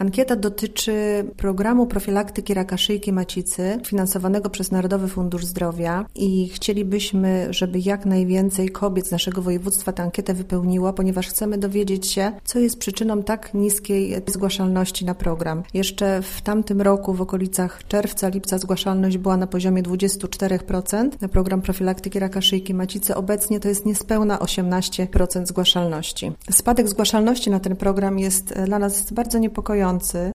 Ankieta dotyczy programu profilaktyki raka szyjki macicy finansowanego przez Narodowy Fundusz Zdrowia i chcielibyśmy, żeby jak najwięcej kobiet z naszego województwa tę ankietę wypełniło, ponieważ chcemy dowiedzieć się, co jest przyczyną tak niskiej zgłaszalności na program. Jeszcze w tamtym roku, w okolicach czerwca, lipca zgłaszalność była na poziomie 24% na program profilaktyki raka szyjki macicy. Obecnie to jest niespełna 18% zgłaszalności. Spadek zgłaszalności na ten program jest dla nas bardzo niepokojący.